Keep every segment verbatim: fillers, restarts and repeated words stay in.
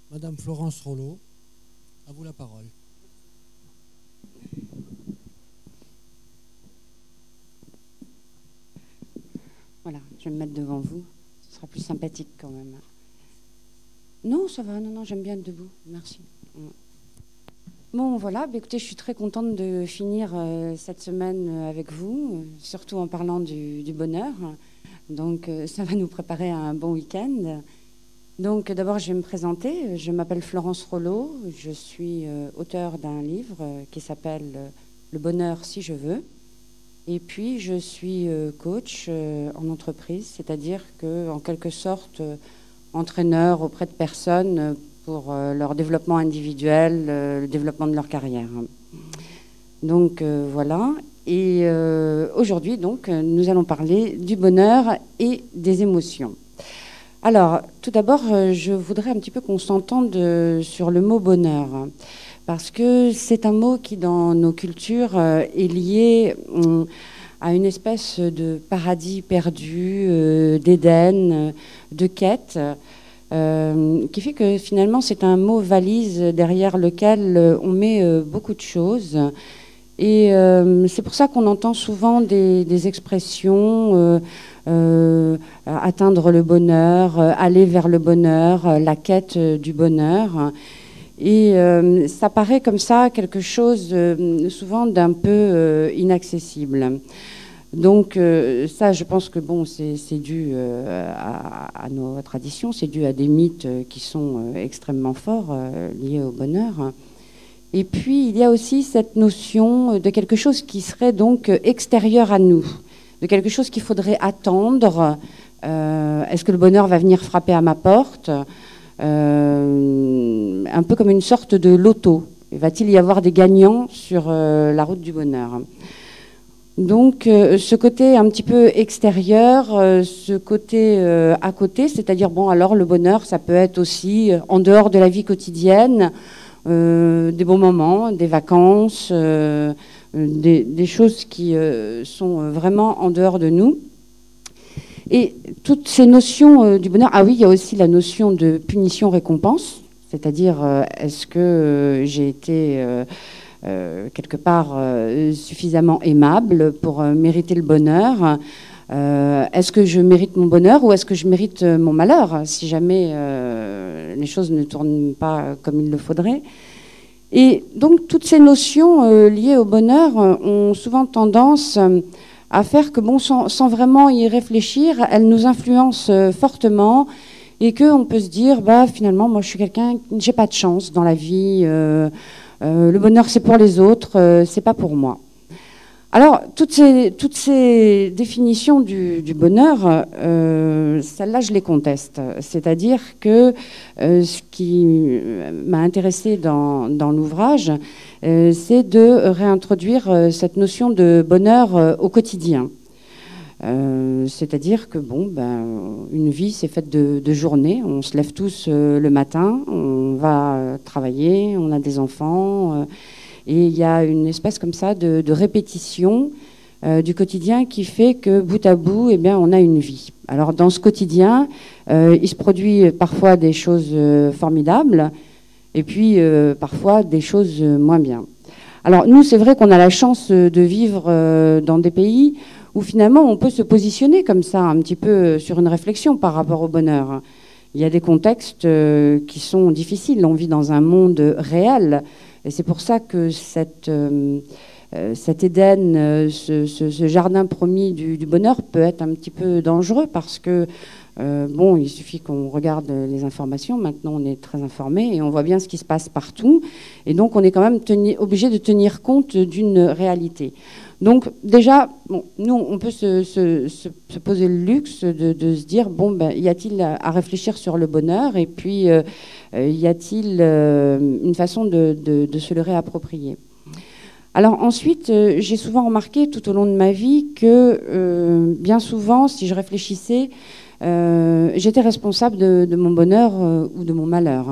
Madame Florence Rollo, à vous la parole. Voilà, je vais me mettre devant vous. Ce sera plus sympathique quand même. Non, ça va, non, non, j'aime bien être debout. Merci. Bon, voilà, bah, écoutez, je suis très contente de finir euh, cette semaine avec vous, euh, surtout en parlant du, du bonheur. Donc, euh, ça va nous préparer à un bon week-end. Donc, d'abord, je vais me présenter. Je m'appelle Florence Rollo. Je suis euh, auteure d'un livre euh, qui s'appelle euh, Le bonheur si je veux. Et puis, je suis euh, coach euh, en entreprise, c'est-à-dire que, en quelque sorte, euh, entraîneur auprès de personnes euh, pour euh, leur développement individuel, euh, le développement de leur carrière. Donc, euh, voilà. Et euh, aujourd'hui, donc, nous allons parler du bonheur et des émotions. Alors, tout d'abord, euh, je voudrais un petit peu qu'on s'entende euh, sur le mot bonheur, parce que c'est un mot qui, dans nos cultures, euh, est lié euh, à une espèce de paradis perdu, euh, d'Éden, de quête, euh, qui fait que finalement, c'est un mot valise derrière lequel euh, on met euh, beaucoup de choses. Et euh, c'est pour ça qu'on entend souvent des, des expressions euh, euh, atteindre le bonheur, euh, aller vers le bonheur, euh, la quête euh, du bonheur. Et euh, ça paraît comme ça quelque chose euh, souvent d'un peu euh, inaccessible. Donc euh, ça, je pense que bon, c'est dû euh, à, à nos traditions, c'est dû à des mythes qui sont euh, extrêmement forts euh, liés au bonheur. Et puis, il y a aussi cette notion de quelque chose qui serait donc extérieur à nous, de quelque chose qu'il faudrait attendre. Euh, Est-ce que le bonheur va venir frapper à ma porte? euh, Un peu comme une sorte de loto. Va-t-il y avoir des gagnants sur euh, la route du bonheur? Donc, euh, ce côté un petit peu extérieur, euh, ce côté euh, à côté, c'est-à-dire, bon, alors le bonheur, ça peut être aussi euh, en dehors de la vie quotidienne, Euh, des bons moments, des vacances, euh, des, des choses qui euh, sont vraiment en dehors de nous. Et toutes ces notions euh, du bonheur, ah oui, il y a aussi la notion de punition-récompense, c'est-à-dire euh, est-ce que euh, j'ai été euh, euh, quelque part euh, suffisamment aimable pour euh, mériter le bonheur? Euh, est-ce que je mérite mon bonheur ou est-ce que je mérite mon malheur si jamais euh, les choses ne tournent pas comme il le faudrait? Et donc toutes ces notions euh, liées au bonheur euh, ont souvent tendance euh, à faire que, bon, sans, sans vraiment y réfléchir, elles nous influencent euh, fortement et qu'on peut se dire, bah finalement, moi je suis quelqu'un, j'ai pas de chance dans la vie, euh, euh, le bonheur c'est pour les autres, euh, c'est pas pour moi. Alors, toutes ces, toutes ces définitions du, du bonheur, euh, celles-là, je les conteste. C'est-à-dire que euh, ce qui m'a intéressée dans, dans l'ouvrage, euh, c'est de réintroduire euh, cette notion de bonheur euh, au quotidien. Euh, C'est-à-dire que, bon, ben, une vie, c'est faite de, de journées. On se lève tous euh, le matin, on va travailler, on a des enfants... Euh, Et il y a une espèce comme ça de, de répétition euh, du quotidien qui fait que bout à bout, eh bien, on a une vie. Alors dans ce quotidien, euh, il se produit parfois des choses euh, formidables et puis euh, parfois des choses euh, moins bien. Alors nous, c'est vrai qu'on a la chance de vivre euh, dans des pays où finalement on peut se positionner comme ça un petit peu sur une réflexion par rapport au bonheur. Il y a des contextes euh, qui sont difficiles. On vit dans un monde réel. Et c'est pour ça que cette, euh, cet Éden, euh, ce, ce, ce jardin promis du, du bonheur peut être un petit peu dangereux parce que, euh, bon, il suffit qu'on regarde les informations. Maintenant, on est très informé et on voit bien ce qui se passe partout. Et donc, on est quand même tenu, obligé de tenir compte d'une réalité. Donc, déjà, bon, nous, on peut se, se, se, se poser le luxe de, de se dire, bon, ben, y a-t-il à, à réfléchir sur le bonheur? Et puis... Euh, Euh, y a-t-il euh, une façon de, de, de se le réapproprier? Alors ensuite, euh, j'ai souvent remarqué tout au long de ma vie que euh, bien souvent, si je réfléchissais, euh, j'étais responsable de, de mon bonheur euh, ou de mon malheur.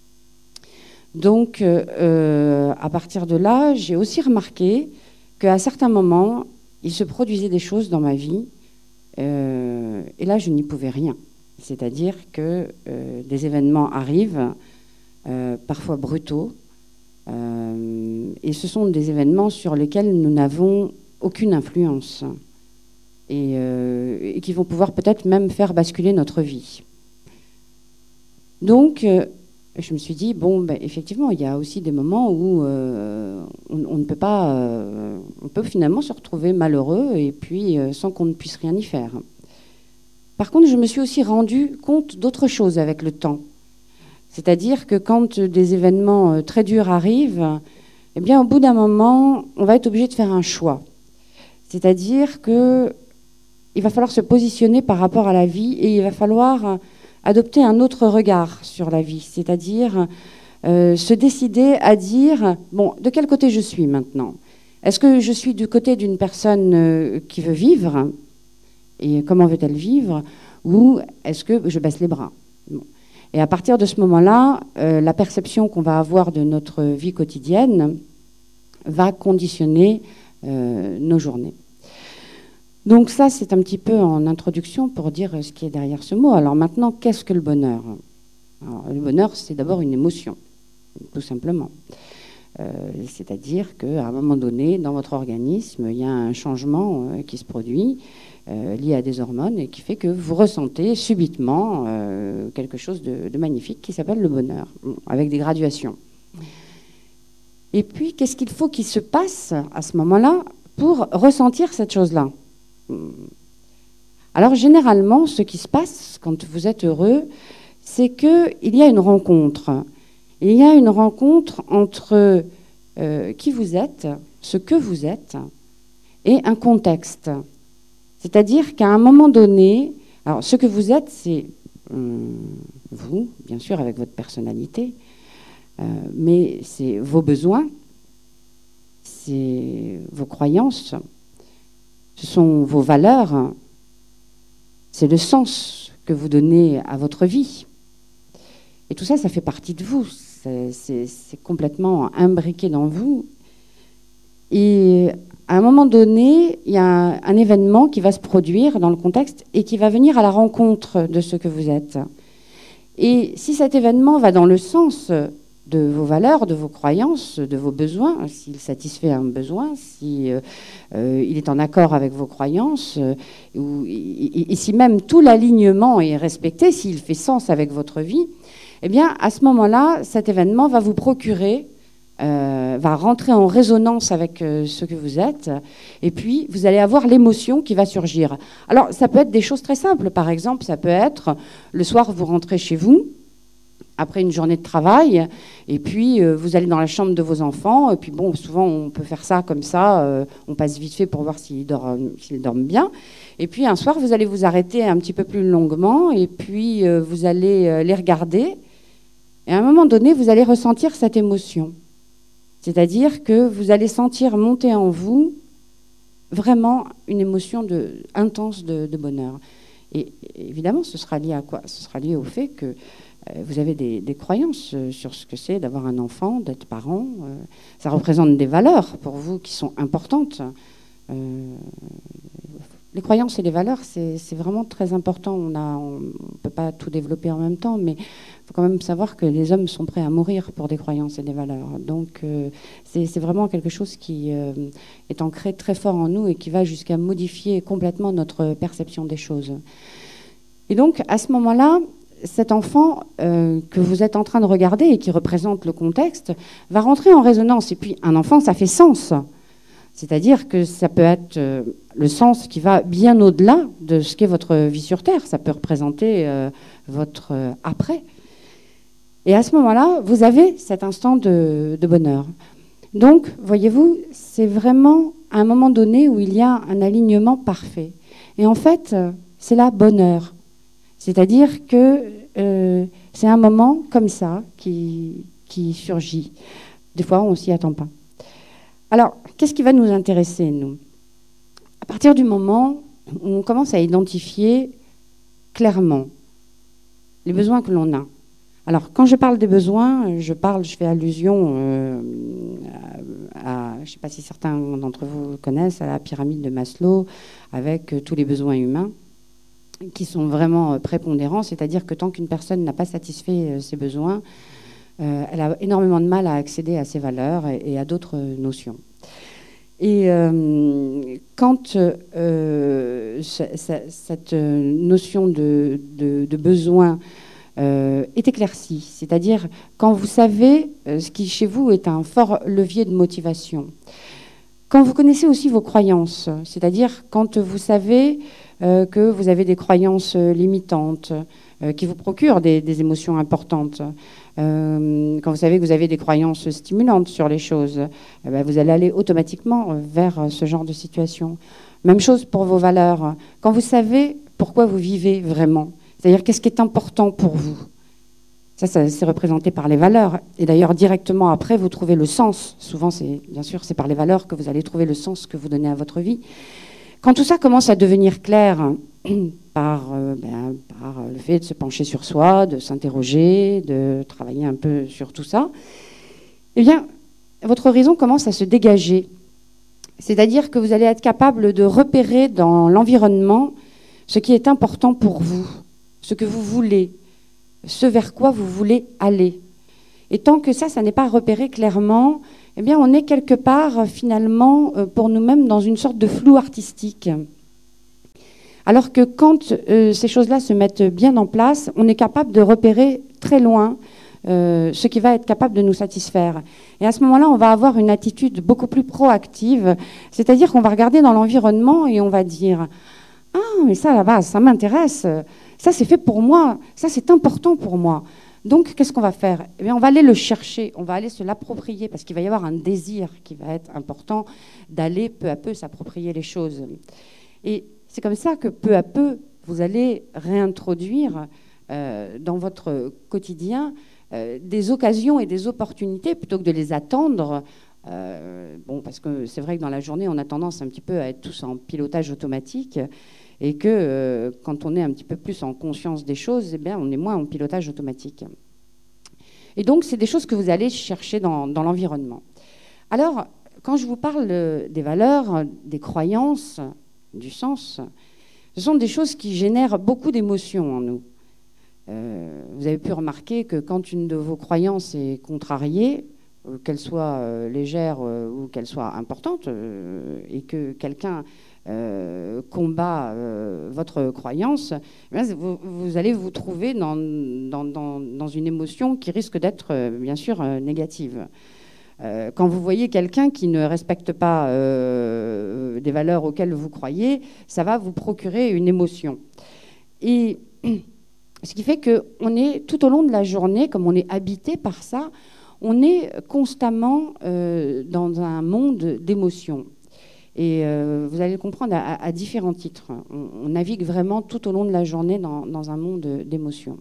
Donc, euh, à partir de là, j'ai aussi remarqué qu'à certains moments, il se produisait des choses dans ma vie, euh, et là, je n'y pouvais rien. C'est-à-dire que euh, des événements arrivent euh, parfois brutaux. Euh, et ce sont des événements sur lesquels nous n'avons aucune influence et, euh, et qui vont pouvoir peut-être même faire basculer notre vie. Donc, euh, je me suis dit, bon, ben, effectivement, il y a aussi des moments où euh, on, on ne peut pas, euh, on peut finalement se retrouver malheureux et puis euh, sans qu'on ne puisse rien y faire. Par contre, je me suis aussi rendu compte d'autre chose avec le temps. C'est-à-dire que quand des événements euh, très durs arrivent, eh bien, au bout d'un moment, on va être obligé de faire un choix. C'est-à-dire qu'il va falloir se positionner par rapport à la vie et il va falloir adopter un autre regard sur la vie, c'est-à-dire euh, se décider à dire, bon, de quel côté je suis maintenant? Est-ce que je suis du côté d'une personne euh, qui veut vivre, et comment veut-elle vivre, ou est-ce que je baisse les bras? Bon. Et à partir de ce moment-là, euh, la perception qu'on va avoir de notre vie quotidienne va conditionner euh, nos journées. Donc ça, c'est un petit peu en introduction pour dire ce qui est derrière ce mot. Alors maintenant, qu'est-ce que le bonheur? Alors, le bonheur, c'est d'abord une émotion, tout simplement. Euh, c'est-à-dire qu'à un moment donné, dans votre organisme, il y a un changement euh, qui se produit euh, lié à des hormones et qui fait que vous ressentez subitement euh, quelque chose de, de magnifique qui s'appelle le bonheur, avec des graduations. Et puis, qu'est-ce qu'il faut qu'il se passe à ce moment-là pour ressentir cette chose-là? Alors généralement, ce qui se passe quand vous êtes heureux, c'est qu'il y a une rencontre. Il y a une rencontre entre euh, qui vous êtes, ce que vous êtes, et un contexte. C'est-à-dire qu'à un moment donné, alors ce que vous êtes, c'est hum, vous, bien sûr, avec votre personnalité, euh, mais c'est vos besoins, c'est vos croyances, ce sont vos valeurs, c'est le sens que vous donnez à votre vie. Et tout ça, ça fait partie de vous. C'est, c'est, c'est complètement imbriqué dans vous. Et à un moment donné, il y a un, un événement qui va se produire dans le contexte et qui va venir à la rencontre de ce que vous êtes. Et si cet événement va dans le sens de vos valeurs, de vos croyances, de vos besoins, s'il satisfait un besoin, si euh, euh, il est en accord avec vos croyances, euh, ou, et, et si même tout l'alignement est respecté, s'il fait sens avec votre vie, eh bien, à ce moment-là, cet événement va vous procurer, euh, va rentrer en résonance avec euh, ce que vous êtes, et puis vous allez avoir l'émotion qui va surgir. Alors, ça peut être des choses très simples. Par exemple, ça peut être, le soir, vous rentrez chez vous, après une journée de travail, et puis euh, vous allez dans la chambre de vos enfants, et puis bon, souvent on peut faire ça comme ça, euh, on passe vite fait pour voir s'ils dorment, s'ils dorment bien, et puis un soir vous allez vous arrêter un petit peu plus longuement, et puis euh, vous allez euh, les regarder, et à un moment donné vous allez ressentir cette émotion, c'est-à-dire que vous allez sentir monter en vous vraiment une émotion de, intense de, de bonheur. Et évidemment, ce sera lié à quoi? Ce sera lié au fait que vous avez des, des croyances sur ce que c'est d'avoir un enfant, d'être parent. Ça représente des valeurs pour vous qui sont importantes. Euh, les croyances et les valeurs, c'est, c'est vraiment très important. On ne peut pas tout développer en même temps, mais il faut quand même savoir que les hommes sont prêts à mourir pour des croyances et des valeurs. Donc euh, c'est, c'est vraiment quelque chose qui euh, est ancré très fort en nous et qui va jusqu'à modifier complètement notre perception des choses. Et donc, à ce moment-là, cet enfant euh, que vous êtes en train de regarder et qui représente le contexte va rentrer en résonance. Et puis, un enfant, ça fait sens. C'est-à-dire que ça peut être euh, le sens qui va bien au-delà de ce qu'est votre vie sur Terre. Ça peut représenter euh, votre euh, après. Et à ce moment-là, vous avez cet instant de, de bonheur. Donc, voyez-vous, c'est vraiment à un moment donné où il y a un alignement parfait. Et en fait, c'est là bonheur. C'est-à-dire que euh, c'est un moment comme ça qui, qui surgit. Des fois, on ne s'y attend pas. Alors, qu'est-ce qui va nous intéresser, nous? À partir du moment où on commence à identifier clairement les besoins que l'on a. Alors, quand je parle des besoins, je parle, je fais allusion euh, à, je ne sais pas si certains d'entre vous connaissent, à la pyramide de Maslow, avec euh, tous les besoins humains, qui sont vraiment prépondérants, c'est-à-dire que tant qu'une personne n'a pas satisfait ses besoins, euh, elle a énormément de mal à accéder à ces valeurs et, et à d'autres notions. Et euh, quand euh, cette notion de, de, de besoin euh, est éclaircie, c'est-à-dire quand vous savez euh, ce qui chez vous est un fort levier de motivation, quand vous connaissez aussi vos croyances, c'est-à-dire quand vous savez euh, que vous avez des croyances limitantes, euh, qui vous procurent des, des émotions importantes, euh, quand vous savez que vous avez des croyances stimulantes sur les choses, eh bien, vous allez aller automatiquement vers ce genre de situation. Même chose pour vos valeurs. Quand vous savez pourquoi vous vivez vraiment, c'est-à-dire qu'est-ce qui est important pour vous, ça, ça c'est représenté par les valeurs. Et d'ailleurs, directement après, vous trouvez le sens. Souvent, c'est, bien sûr, c'est par les valeurs que vous allez trouver le sens que vous donnez à votre vie. Quand tout ça commence à devenir clair par, euh, ben, par le fait de se pencher sur soi, de s'interroger, de travailler un peu sur tout ça, eh bien, votre horizon commence à se dégager. C'est-à-dire que vous allez être capable de repérer dans l'environnement ce qui est important pour vous, ce que vous voulez, ce vers quoi vous voulez aller. Et tant que ça, ça n'est pas repéré clairement, eh bien, on est quelque part, finalement, pour nous-mêmes, dans une sorte de flou artistique. Alors que quand euh, ces choses-là se mettent bien en place, on est capable de repérer très loin euh, ce qui va être capable de nous satisfaire. Et à ce moment-là, on va avoir une attitude beaucoup plus proactive, c'est-à-dire qu'on va regarder dans l'environnement et on va dire « Ah, mais ça, là-bas, ça m'intéresse, ça, c'est fait pour moi, ça, c'est important pour moi ». Donc, qu'est-ce qu'on va faire? Eh bien, on va aller le chercher, on va aller se l'approprier, parce qu'il va y avoir un désir qui va être important d'aller peu à peu s'approprier les choses. Et c'est comme ça que peu à peu, vous allez réintroduire euh, dans votre quotidien euh, des occasions et des opportunités, plutôt que de les attendre. Euh, bon, parce que c'est vrai que dans la journée, on a tendance un petit peu à être tous en pilotage automatique, et que euh, quand on est un petit peu plus en conscience des choses, eh bien, on est moins en pilotage automatique. Et donc, c'est des choses que vous allez chercher dans, dans l'environnement. Alors, quand je vous parle des valeurs, des croyances, du sens, ce sont des choses qui génèrent beaucoup d'émotions en nous. Euh, vous avez pu remarquer que quand une de vos croyances est contrariée, qu'elle soit euh, légère euh, ou qu'elle soit importante, euh, et que quelqu'un euh, combat euh, votre croyance, eh bien, vous, vous allez vous trouver dans, dans, dans, dans une émotion qui risque d'être, euh, bien sûr, euh, négative. Euh, quand vous voyez quelqu'un qui ne respecte pas euh, des valeurs auxquelles vous croyez, ça va vous procurer une émotion. Et ce qui fait qu'on est, tout au long de la journée, comme on est habité par ça, on est constamment euh, dans un monde d'émotions. Et euh, vous allez le comprendre à, à différents titres. On, on navigue vraiment tout au long de la journée dans, dans un monde d'émotions.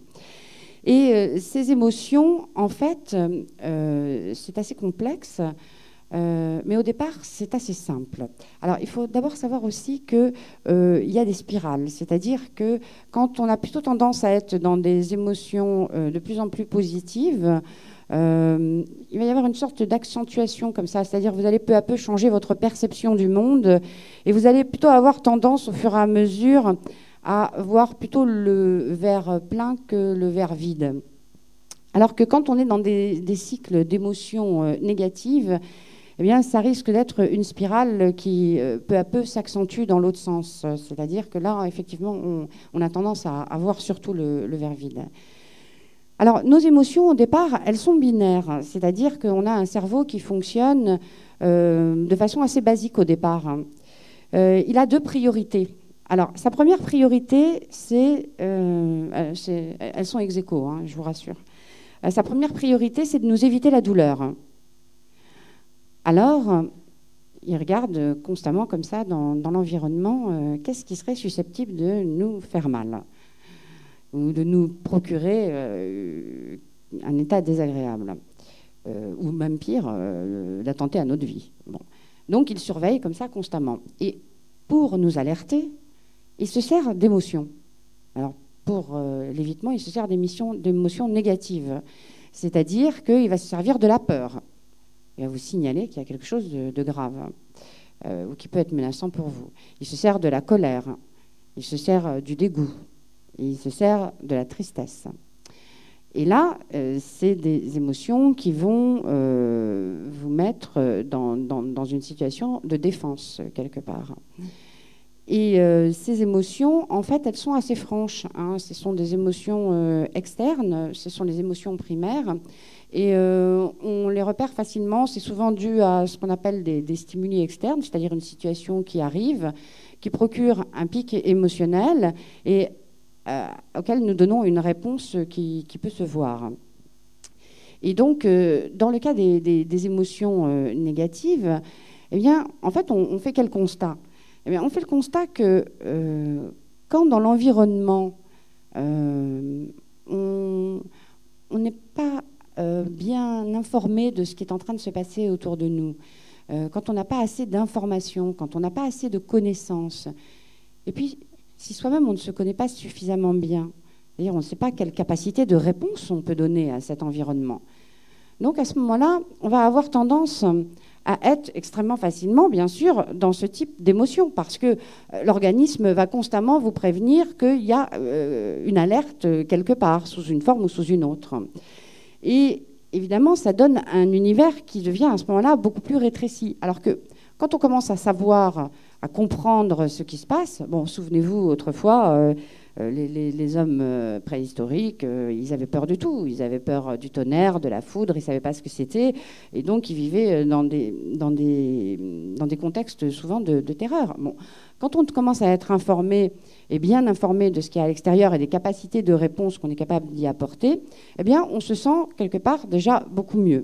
Et euh, ces émotions, en fait, euh, c'est assez complexe, euh, mais au départ, c'est assez simple. Alors, il faut d'abord savoir aussi qu'il euh, y a des spirales, c'est-à-dire que quand on a plutôt tendance à être dans des émotions euh, de plus en plus positives, Euh, il va y avoir une sorte d'accentuation comme ça, c'est-à-dire vous allez peu à peu changer votre perception du monde et vous allez plutôt avoir tendance au fur et à mesure à voir plutôt le verre plein que le verre vide. Alors que quand on est dans des, des cycles d'émotions euh, négatives, eh bien, ça risque d'être une spirale qui euh, peu à peu s'accentue dans l'autre sens. C'est-à-dire que là, effectivement, on, on a tendance à, à voir surtout le, le verre vide. Alors, nos émotions, au départ, elles sont binaires, c'est-à-dire qu'on a un cerveau qui fonctionne euh, de façon assez basique au départ. Euh, il a deux priorités. Alors, sa première priorité, c'est, euh, c'est elles sont ex aequo, hein, je vous rassure. Euh, sa première priorité, c'est de nous éviter la douleur. Alors, il regarde constamment comme ça dans, dans l'environnement, euh, qu'est-ce qui serait susceptible de nous faire mal ou de nous procurer euh, un état désagréable, euh, ou même pire, euh, d'attenter à notre vie. Bon. Donc il surveille comme ça constamment. Et pour nous alerter, il se sert d'émotions. Alors pour euh, l'évitement, il se sert d'émotions négatives, c'est-à-dire qu'il va se servir de la peur. Il va vous signaler qu'il y a quelque chose de, de grave, euh, ou qui peut être menaçant pour vous. Il se sert de la colère, il se sert du dégoût, il se sert de la tristesse. Et là, euh, c'est des émotions qui vont euh, vous mettre dans, dans, dans une situation de défense, quelque part. Et euh, ces émotions, en fait, elles sont assez franches, hein. Ce sont des émotions euh, externes, ce sont les émotions primaires. Et euh, on les repère facilement. C'est souvent dû à ce qu'on appelle des, des stimuli externes, c'est-à-dire une situation qui arrive, qui procure un pic émotionnel et euh, auquel nous donnons une réponse qui, qui peut se voir. Et donc, euh, dans le cas des, des, des émotions euh, négatives, eh bien, en fait, on, on fait quel constat ? Eh bien, on fait le constat que euh, quand dans l'environnement, euh, on n'est pas euh, bien informé de ce qui est en train de se passer autour de nous, euh, quand on n'a pas assez d'informations, quand on n'a pas assez de connaissances, et puis si soi-même on ne se connaît pas suffisamment bien, c'est-à-dire on ne sait pas quelle capacité de réponse on peut donner à cet environnement. Donc à ce moment-là, on va avoir tendance à être extrêmement facilement, bien sûr, dans ce type d'émotion, parce que l'organisme va constamment vous prévenir qu'il y a euh, une alerte quelque part, sous une forme ou sous une autre. Et évidemment, ça donne un univers qui devient à ce moment-là beaucoup plus rétréci. Alors que quand on commence à savoir, à comprendre ce qui se passe, bon, souvenez-vous, autrefois, euh, les, les, les hommes préhistoriques, euh, ils avaient peur de tout. Ils avaient peur du tonnerre, de la foudre, ils ne savaient pas ce que c'était. Et donc, ils vivaient dans des, dans des, dans des contextes souvent de, de terreur. Bon, quand on commence à être informé et bien informé de ce qu'il y a à l'extérieur et des capacités de réponse qu'on est capable d'y apporter, eh bien, on se sent quelque part déjà beaucoup mieux.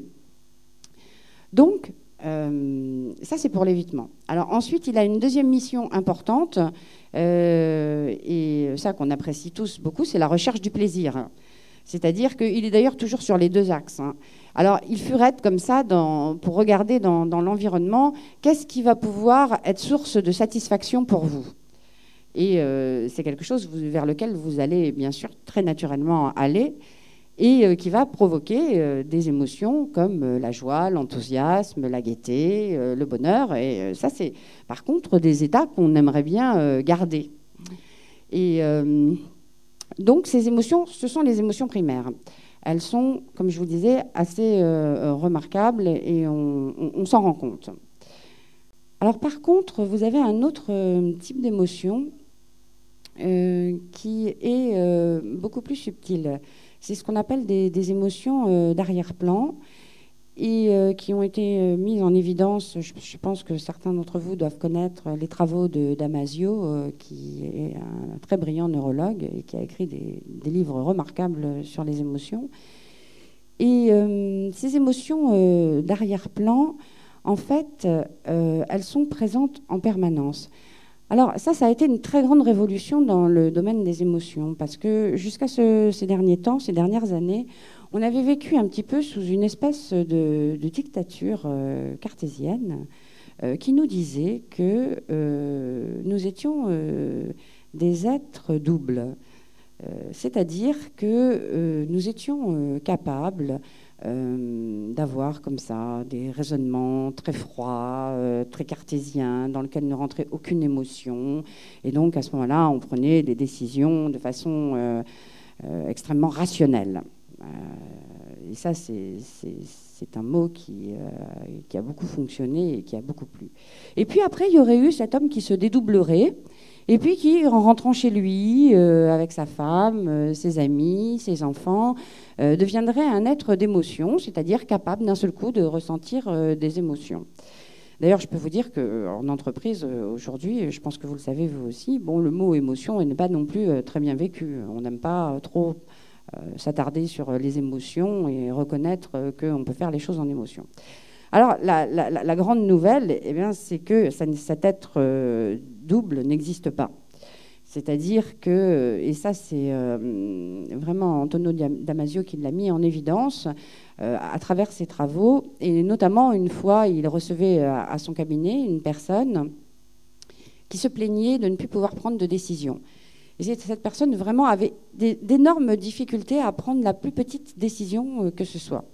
Donc, Euh, ça, c'est pour l'évitement. Alors ensuite, il a une deuxième mission importante, euh, et ça qu'on apprécie tous beaucoup, c'est la recherche du plaisir. C'est-à-dire qu'il est d'ailleurs toujours sur les deux axes, hein. Alors, il furette comme ça dans, pour regarder dans, dans l'environnement, qu'est-ce qui va pouvoir être source de satisfaction pour vous. Et euh, c'est quelque chose vers lequel vous allez, bien sûr, très naturellement aller, et qui va provoquer des émotions comme la joie, l'enthousiasme, la gaieté, le bonheur. Et ça, c'est par contre des états qu'on aimerait bien garder. Et euh, donc, ces émotions, ce sont les émotions primaires. Elles sont, comme je vous disais, assez euh, remarquables et on, on, on s'en rend compte. Alors, par contre, vous avez un autre type d'émotion euh, qui est euh, beaucoup plus subtil. C'est ce qu'on appelle des, des émotions euh, d'arrière-plan et euh, qui ont été euh, mises en évidence. Je, je pense que certains d'entre vous doivent connaître les travaux de Damasio, euh, qui est un très brillant neurologue et qui a écrit des, des livres remarquables sur les émotions. Et euh, ces émotions euh, d'arrière-plan, en fait, euh, elles sont présentes en permanence. Alors ça, ça a été une très grande révolution dans le domaine des émotions, parce que jusqu'à ce, ces derniers temps, ces dernières années, on avait vécu un petit peu sous une espèce de, de dictature euh, cartésienne euh, qui nous disait que euh, nous étions euh, des êtres doubles, euh, c'est-à-dire que euh, nous étions euh, capables Euh, d'avoir comme ça des raisonnements très froids, euh, très cartésiens, dans lesquels ne rentrait aucune émotion. Et donc, à ce moment-là, on prenait des décisions de façon euh, euh, extrêmement rationnelle. Euh, et ça, c'est, c'est, c'est un mot qui, euh, qui a beaucoup fonctionné et qui a beaucoup plu. Et puis après, il y aurait eu cet homme qui se dédoublerait, et puis qui, en rentrant chez lui, euh, avec sa femme, euh, ses amis, ses enfants, euh, deviendrait un être d'émotion, c'est-à-dire capable d'un seul coup de ressentir euh, des émotions. D'ailleurs, je peux vous dire qu'en entreprise, euh, aujourd'hui, je pense que vous le savez vous aussi, bon, le mot émotion n'est pas non plus euh, très bien vécu. On n'aime pas euh, trop euh, s'attarder sur les émotions et reconnaître euh, qu'on peut faire les choses en émotion. Alors, la, la, la grande nouvelle, eh bien, c'est que ça, cet être euh, double n'existe pas. C'est-à-dire que, et ça c'est euh, vraiment Antonio Damasio qui l'a mis en évidence euh, à travers ses travaux, et notamment une fois il recevait à, à son cabinet une personne qui se plaignait de ne plus pouvoir prendre de décision. Et cette personne vraiment avait des, d'énormes difficultés à prendre la plus petite décision euh, que ce soit.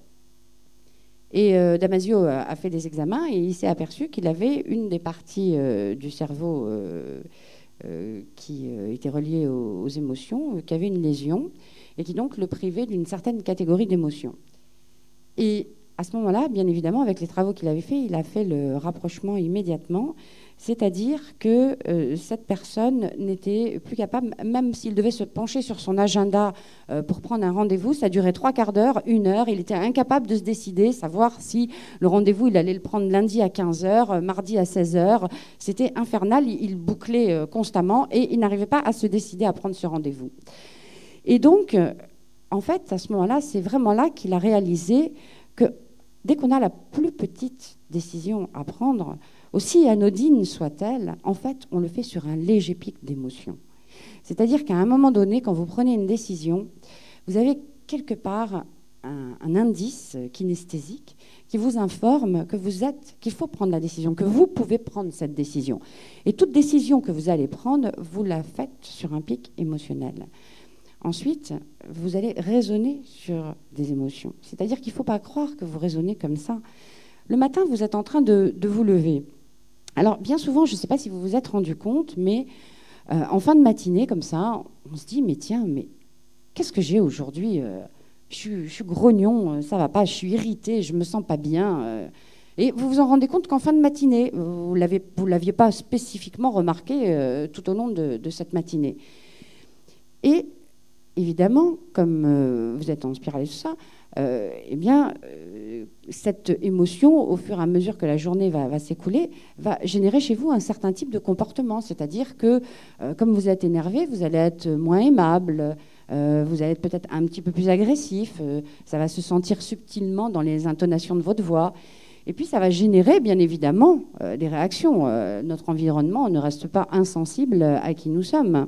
Et euh, Damasio a fait des examens et il s'est aperçu qu'il avait une des parties euh, du cerveau euh, euh, qui euh, était reliée aux, aux émotions, euh, qui avait une lésion. et qui donc le privait d'une certaine catégorie d'émotions. Et à ce moment-là, bien évidemment, avec les travaux qu'il avait faits, il a fait le rapprochement immédiatement, c'est-à-dire que euh, cette personne n'était plus capable, même s'il devait se pencher sur son agenda euh, pour prendre un rendez-vous, ça durait trois quarts d'heure, une heure, il était incapable de se décider, savoir si le rendez-vous, il allait le prendre lundi à quinze heures, mardi à seize heures, c'était infernal, il, il bouclait euh, constamment et il n'arrivait pas à se décider à prendre ce rendez-vous. Et donc, euh, en fait, à ce moment-là, c'est vraiment là qu'il a réalisé que dès qu'on a la plus petite décision à prendre, aussi anodine soit-elle, en fait, on le fait sur un léger pic d'émotion. C'est-à-dire qu'à un moment donné, quand vous prenez une décision, vous avez quelque part un, un indice kinesthésique qui vous informe que vous êtes, qu'il faut prendre la décision, que vous pouvez prendre cette décision. Et toute décision que vous allez prendre, vous la faites sur un pic émotionnel. Ensuite, vous allez raisonner sur des émotions. C'est-à-dire qu'il ne faut pas croire que vous raisonnez comme ça. Le matin, vous êtes en train de, de vous lever. Alors, bien souvent, je ne sais pas si vous vous êtes rendu compte, mais euh, en fin de matinée, comme ça, on se dit, mais tiens, mais qu'est-ce que j'ai aujourd'hui euh, je, suis, je suis grognon, ça ne va pas, je suis irritée, je ne me sens pas bien. Euh, et vous vous en rendez compte qu'en fin de matinée, vous ne l'aviez pas spécifiquement remarqué euh, tout au long de, de cette matinée. Et évidemment, comme euh, vous êtes en spirale et tout ça, euh, eh bien, euh, cette émotion, au fur et à mesure que la journée va, va s'écouler, va générer chez vous un certain type de comportement. C'est-à-dire que, euh, comme vous êtes énervé, vous allez être moins aimable, euh, vous allez être peut-être un petit peu plus agressif, euh, ça va se sentir subtilement dans les intonations de votre voix. Et puis, ça va générer, bien évidemment, euh, des réactions. Euh, notre environnement ne reste pas insensible à qui nous sommes.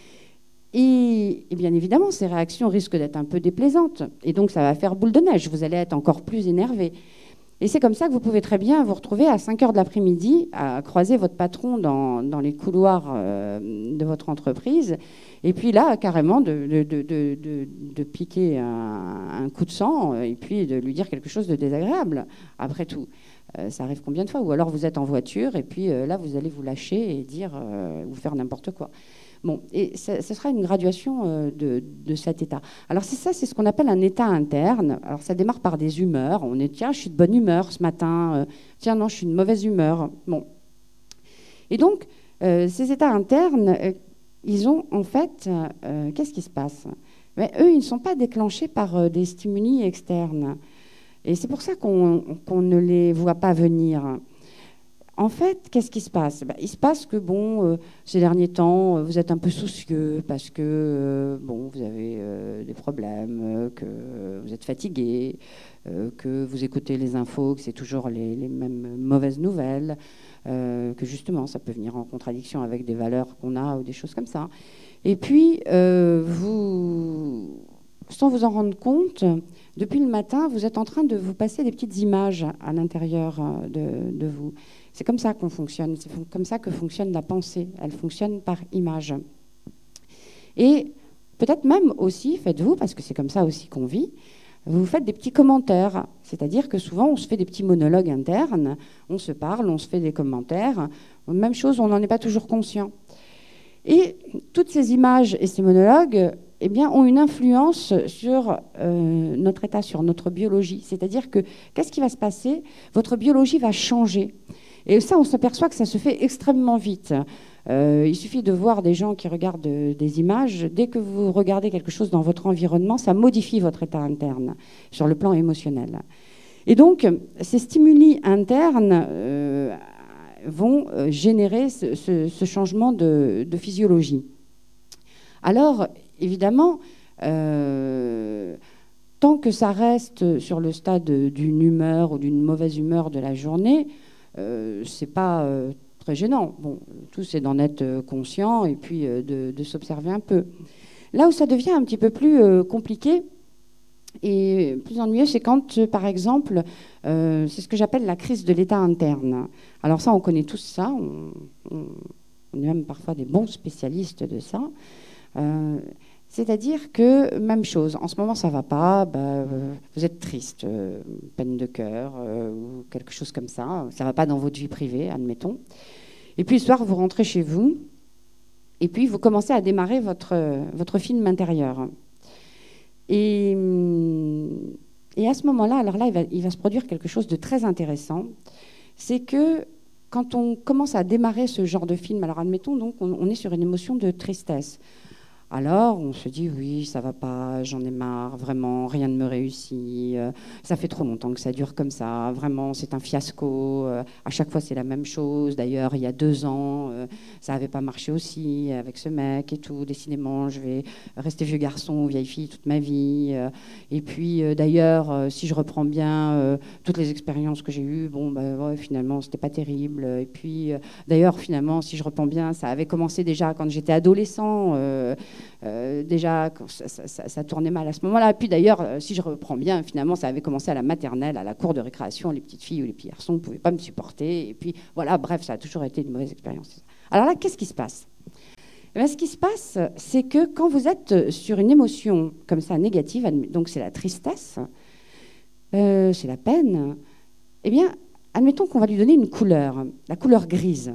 Et, et bien évidemment, ces réactions risquent d'être un peu déplaisantes. Et donc, ça va faire boule de neige. Vous allez être encore plus énervé. Et c'est comme ça que vous pouvez très bien vous retrouver à cinq heures de l'après-midi à croiser votre patron dans, dans les couloirs euh, de votre entreprise. Et puis là, carrément, de, de, de, de, de piquer un, un coup de sang et puis de lui dire quelque chose de désagréable. Après tout, euh, ça arrive combien de fois? Ou alors vous êtes en voiture et puis euh, là, vous allez vous lâcher et dire euh, ou faire n'importe quoi. Bon, et ce sera une graduation de, de cet état. Alors c'est ça, c'est ce qu'on appelle un état interne. Alors ça démarre par des humeurs. On est, tiens, je suis de bonne humeur ce matin. Euh, tiens, non, je suis de mauvaise humeur. Bon. Et donc, euh, ces états internes, euh, ils ont en fait, euh, qu'est-ce qui se passe? Mais eux, ils ne sont pas déclenchés par euh, des stimuli externes. Et c'est pour ça qu'on qu'on ne les voit pas venir. En fait, qu'est-ce qui se passe? Ben, il se passe que, bon, euh, ces derniers temps, vous êtes un peu soucieux parce que, euh, bon, vous avez euh, des problèmes, euh, que vous êtes fatigué, euh, que vous écoutez les infos, que c'est toujours les, les mêmes mauvaises nouvelles, euh, que justement, ça peut venir en contradiction avec des valeurs qu'on a ou des choses comme ça. Et puis, euh, vous, sans vous en rendre compte, depuis le matin, vous êtes en train de vous passer des petites images à l'intérieur de, de vous. C'est comme ça qu'on fonctionne, c'est comme ça que fonctionne la pensée. Elle fonctionne par image. Et peut-être même aussi, faites-vous, parce que c'est comme ça aussi qu'on vit, vous faites des petits commentaires. C'est-à-dire que souvent, on se fait des petits monologues internes, on se parle, on se fait des commentaires. Même chose, on n'en est pas toujours conscient. Et toutes ces images et ces monologues, eh bien, ont une influence sur euh, notre état, sur notre biologie. C'est-à-dire que, qu'est-ce qui va se passer? Votre biologie va changer. Et ça, on s'aperçoit que ça se fait extrêmement vite. Euh, il suffit de voir des gens qui regardent des images. Dès que vous regardez quelque chose dans votre environnement, ça modifie votre état interne sur le plan émotionnel. Et donc, ces stimuli internes euh, vont générer ce, ce, ce changement de, de physiologie. Alors, évidemment, euh, tant que ça reste sur le stade d'une humeur ou d'une mauvaise humeur de la journée, Euh, c'est pas euh, très gênant. Bon, tout c'est d'en être conscient et puis euh, de, de s'observer un peu. Là où ça devient un petit peu plus euh, compliqué et plus ennuyeux, c'est quand, euh, par exemple, euh, c'est ce que j'appelle la crise de l'état interne. Alors ça, on connaît tous ça. On, on, on est même parfois des bons spécialistes de ça. Euh, C'est-à-dire que, même chose, en ce moment ça ne va pas, bah, euh, vous êtes triste, euh, peine de cœur, euh, ou quelque chose comme ça, ça ne va pas dans votre vie privée, admettons. Et puis le soir, vous rentrez chez vous, et puis vous commencez à démarrer votre, votre film intérieur. Et, et à ce moment-là, alors là, il va, il va se produire quelque chose de très intéressant. C'est que quand on commence à démarrer ce genre de film, alors admettons donc, on, on est sur une émotion de tristesse. Alors, on se dit, oui, ça va pas, j'en ai marre, vraiment, rien ne me réussit, euh, ça fait trop longtemps que ça dure comme ça, vraiment, c'est un fiasco, euh, à chaque fois c'est la même chose. D'ailleurs, il y a deux ans, euh, ça n'avait pas marché aussi avec ce mec et tout, décidément, je vais rester vieux garçon ou vieille fille toute ma vie. Euh, et puis, euh, d'ailleurs, euh, si je reprends bien euh, toutes les expériences que j'ai eues, bon, bah, ouais, finalement, c'était pas terrible. Et puis, euh, d'ailleurs, finalement, si je reprends bien, ça avait commencé déjà quand j'étais adolescent. Euh, Euh, déjà, ça, ça, ça tournait mal à ce moment-là. Et puis d'ailleurs, euh, si je reprends bien, finalement, ça avait commencé à la maternelle, à la cour de récréation. Les petites filles ou les petits garçons ne pouvaient pas me supporter. Et puis voilà, bref, ça a toujours été une mauvaise expérience. Alors là, qu'est-ce qui se passe ? Eh bien, ce qui se passe, c'est que quand vous êtes sur une émotion comme ça négative, donc c'est la tristesse, euh, c'est la peine, eh bien, admettons qu'on va lui donner une couleur, la couleur grise,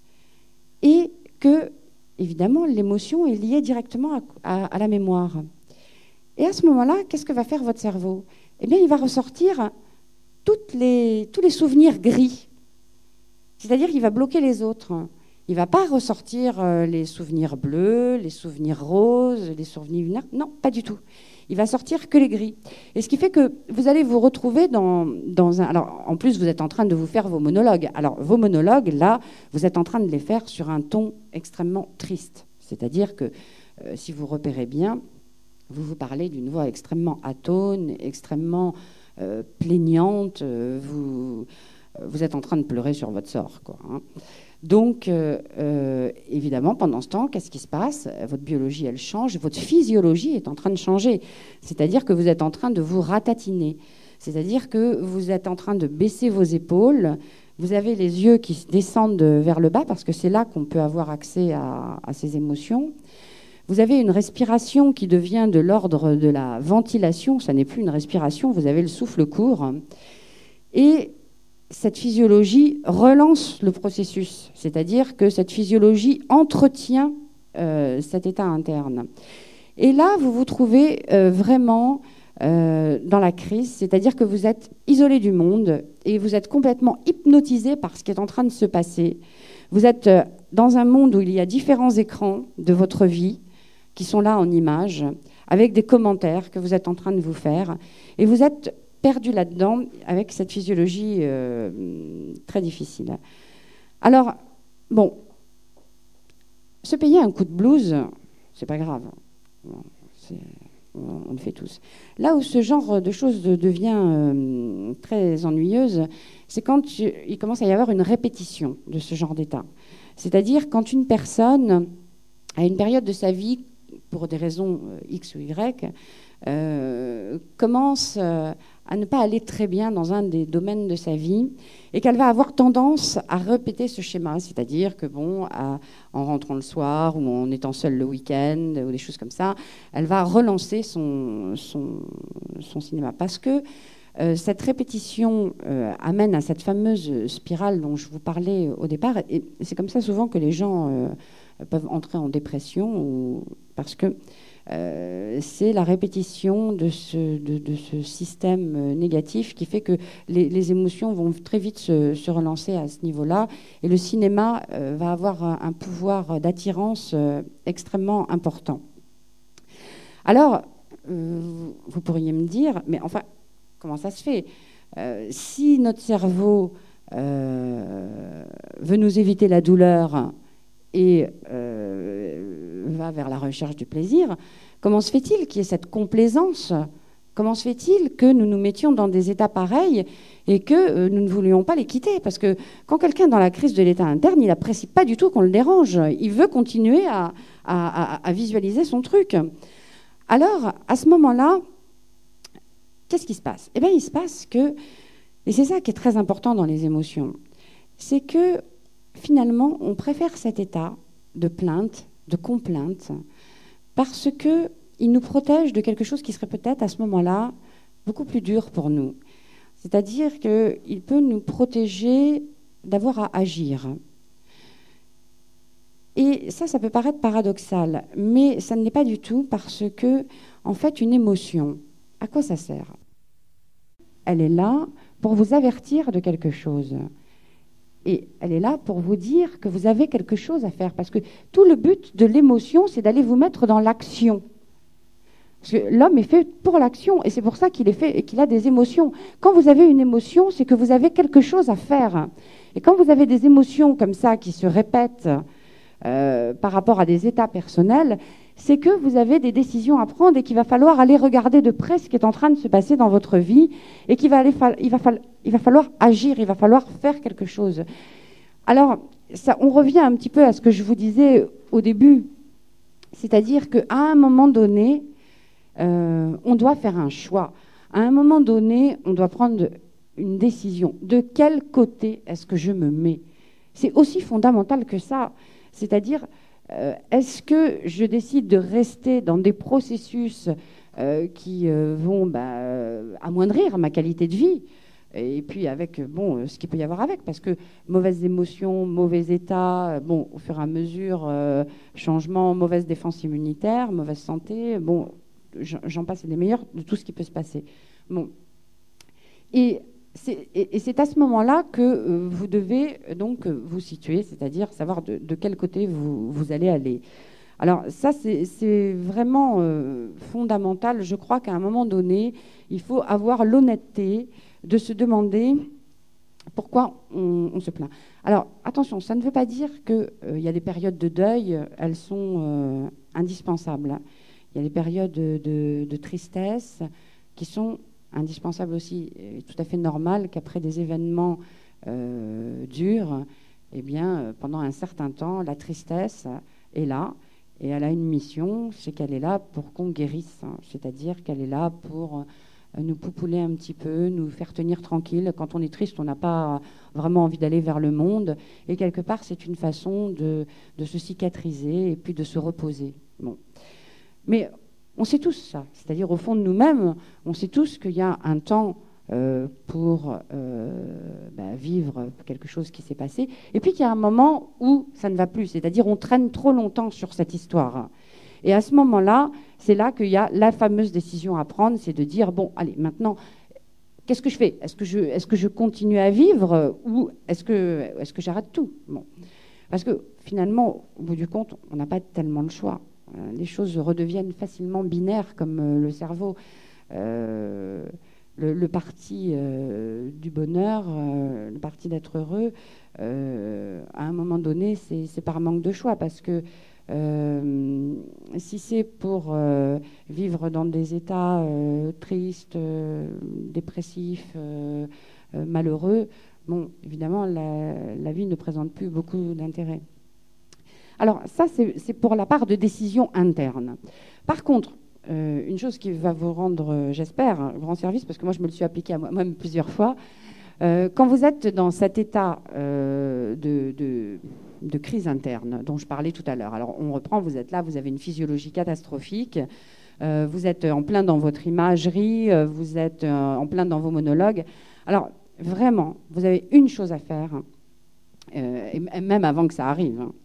et que évidemment, l'émotion est liée directement à, à, à la mémoire. Et à ce moment-là, qu'est-ce que va faire votre cerveau ? Eh bien, il va ressortir toutes les, tous les souvenirs gris. C'est-à-dire qu'il va bloquer les autres. Il ne va pas ressortir les souvenirs bleus, les souvenirs roses, les souvenirs... Non, pas du tout. Il va sortir que les gris. Et ce qui fait que vous allez vous retrouver dans, dans un... Alors, en plus, vous êtes en train de vous faire vos monologues. Alors, vos monologues, là, vous êtes en train de les faire sur un ton extrêmement triste. C'est-à-dire que, euh, si vous repérez bien, vous vous parlez d'une voix extrêmement atone, extrêmement euh, plaignante. Euh, vous, vous êtes en train de pleurer sur votre sort, quoi, hein. Donc, euh, euh, évidemment, pendant ce temps, qu'est-ce qui se passe ? Votre biologie, elle change, votre physiologie est en train de changer. C'est-à-dire que vous êtes en train de vous ratatiner. C'est-à-dire que vous êtes en train de baisser vos épaules. Vous avez les yeux qui descendent vers le bas, parce que c'est là qu'on peut avoir accès à, à ces émotions. Vous avez une respiration qui devient de l'ordre de la ventilation. Ça n'est plus une respiration, vous avez le souffle court. Et cette physiologie relance le processus, c'est-à-dire que cette physiologie entretient euh, cet état interne. Et là, vous vous trouvez euh, vraiment euh, dans la crise, c'est-à-dire que vous êtes isolé du monde et vous êtes complètement hypnotisé par ce qui est en train de se passer. Vous êtes euh, dans un monde où il y a différents écrans de votre vie qui sont là en images, avec des commentaires que vous êtes en train de vous faire, et vous êtes perdu là-dedans avec cette physiologie euh, très difficile. Alors, bon, se payer un coup de blues, c'est pas grave. Bon, on le fait tous. Là où ce genre de choses devient euh, très ennuyeuse, c'est quand il commence à y avoir une répétition de ce genre d'état. C'est-à-dire quand une personne, à une période de sa vie, pour des raisons X ou Y, euh, commence euh, à ne pas aller très bien dans un des domaines de sa vie et qu'elle va avoir tendance à répéter ce schéma, c'est-à-dire que bon, à, en rentrant le soir ou en étant seule le week-end ou des choses comme ça, elle va relancer son, son, son cinéma parce que euh, cette répétition euh, amène à cette fameuse spirale dont je vous parlais au départ, et c'est comme ça souvent que les gens euh, peuvent entrer en dépression ou, parce que Euh, c'est la répétition de ce, de, de ce système négatif qui fait que les, les émotions vont très vite se, se relancer à ce niveau-là. Et le cinéma euh, va avoir un, un pouvoir d'attirance euh, extrêmement important. Alors, euh, vous pourriez me dire, mais enfin, comment ça se fait ? euh, Si notre cerveau euh, veut nous éviter la douleur et euh, va vers la recherche du plaisir, comment se fait-il qu'il y ait cette complaisance ? Comment se fait-il que nous nous mettions dans des états pareils et que euh, nous ne voulions pas les quitter ? Parce que quand quelqu'un est dans la crise de l'état interne, il n'apprécie pas du tout qu'on le dérange. Il veut continuer à, à, à, à visualiser son truc. Alors, à ce moment-là, qu'est-ce qui se passe ? Eh bien, il se passe que, et c'est ça qui est très important dans les émotions, c'est que finalement, on préfère cet état de plainte, de complainte, parce qu'il nous protège de quelque chose qui serait peut-être à ce moment-là beaucoup plus dur pour nous. C'est-à-dire qu'il peut nous protéger d'avoir à agir. Et ça, ça peut paraître paradoxal, mais ça ne l'est pas du tout parce que, En fait, une émotion, à quoi ça sert? Elle est là pour vous avertir de quelque chose. Et elle est là pour vous dire que vous avez quelque chose à faire. Parce que tout le but de l'émotion, c'est d'aller vous mettre dans l'action. Parce que l'homme est fait pour l'action. Et c'est pour ça qu'il est fait et qu'il a des émotions. Quand vous avez une émotion, c'est que vous avez quelque chose à faire. Et quand vous avez des émotions comme ça qui se répètent euh, par rapport à des états personnels, c'est que vous avez des décisions à prendre et qu'il va falloir aller regarder de près ce qui est en train de se passer dans votre vie et qu'il va, aller fa- il va, fa- il va falloir agir, il va falloir faire quelque chose. Alors, ça, on revient un petit peu à ce que je vous disais au début, c'est-à-dire qu'à un moment donné, euh, on doit faire un choix. À un moment donné, on doit prendre une décision. De quel côté est-ce que je me mets? C'est aussi fondamental que ça. C'est-à-dire, euh, est-ce que je décide de rester dans des processus euh, qui euh, vont bah, euh, amoindrir ma qualité de vie? Et puis avec bon, ce qu'il peut y avoir avec, parce que mauvaises émotions, mauvais état, bon, au fur et à mesure, euh, changement, mauvaise défense immunitaire, mauvaise santé, bon, j'en passe et des meilleurs de tout ce qui peut se passer. Bon. Et c'est, et, et c'est à ce moment-là que euh, vous devez donc vous situer, c'est-à-dire savoir de, de quel côté vous, vous allez aller. Alors ça, c'est, c'est vraiment euh, fondamental. Je crois qu'à un moment donné, il faut avoir l'honnêteté de se demander pourquoi on, on se plaint. Alors attention, ça ne veut pas dire qu'il euh, y a des périodes de deuil, elles sont euh, indispensables. Il y a des périodes de, de, de tristesse qui sont indispensables aussi. Et tout à fait normal qu'après des événements euh, durs, eh bien, pendant un certain temps, la tristesse est là. Et elle a une mission, c'est qu'elle est là pour qu'on guérisse. C'est-à-dire qu'elle est là pour nous poupouler un petit peu, nous faire tenir tranquille. Quand on est triste, on n'a pas vraiment envie d'aller vers le monde. Et quelque part, c'est une façon de, de se cicatriser et puis de se reposer. Bon. Mais on sait tous ça, c'est-à-dire au fond de nous-mêmes, on sait tous qu'il y a un temps euh, pour euh, bah, vivre quelque chose qui s'est passé, et puis qu'il y a un moment où ça ne va plus, c'est-à-dire on traîne trop longtemps sur cette histoire. Et à ce moment-là, c'est là qu'il y a la fameuse décision à prendre, c'est de dire, bon, allez, maintenant, qu'est-ce que je fais? Est-ce que je, est-ce que je continue à vivre ou est-ce que, est-ce que j'arrête tout? Bon. Parce que finalement, au bout du compte, on n'a pas tellement le choix. Les choses redeviennent facilement binaires comme euh, le cerveau. Euh, le, le parti euh, du bonheur, euh, le parti d'être heureux, euh, à un moment donné, c'est, c'est par manque de choix. Parce que euh, si c'est pour euh, vivre dans des états euh, tristes, euh, dépressifs, euh, euh, malheureux, bon, évidemment, la, la vie ne présente plus beaucoup d'intérêt. Alors ça, c'est, c'est pour la part de décision interne. Par contre, euh, une chose qui va vous rendre, euh, j'espère, un grand service, parce que moi, je me le suis appliqué à moi-même plusieurs fois, euh, quand vous êtes dans cet état euh, de, de, de crise interne dont je parlais tout à l'heure, alors on reprend, vous êtes là, vous avez une physiologie catastrophique, euh, vous êtes en plein dans votre imagerie, euh, vous êtes euh, en plein dans vos monologues. Alors, vraiment, vous avez une chose à faire, euh, et même avant que ça arrive, hein.